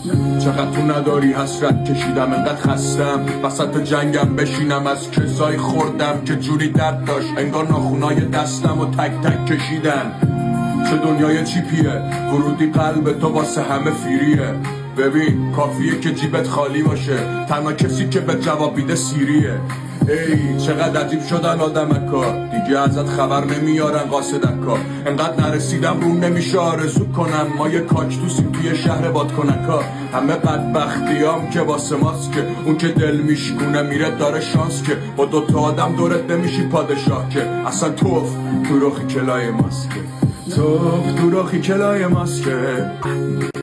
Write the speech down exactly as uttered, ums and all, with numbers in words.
چقدر تو نداری حسرت کشیدم، انقدر خستم وسط جنگم بشینم، از کسایی خوردم که جوری درد داشت انگار ناخونای دستم و تک تک کشیدن. چه دنیای چیپیه، ورودی قلب تو واسه همه فیریه. ببین کافیه که جیبت خالی باشه، تنها کسی که به جواب بیده سیریه. ای چقدر عجیب شدن آدمکا، دیگه ازت خبر نمیارن قاصدکا. انقدر نرسیدم روم نمیشه آرزو کنم، ما یه کاکتوسیم توی شهر بادکنکا. همه بدبختیام که واسه ماست که اون که دل میشکونه میره داره شانس که با دوتا آدم دورت نمیشی پادشاه که اصلا توف تو رخی کلای ماست که توف تو رخی کلای ماست که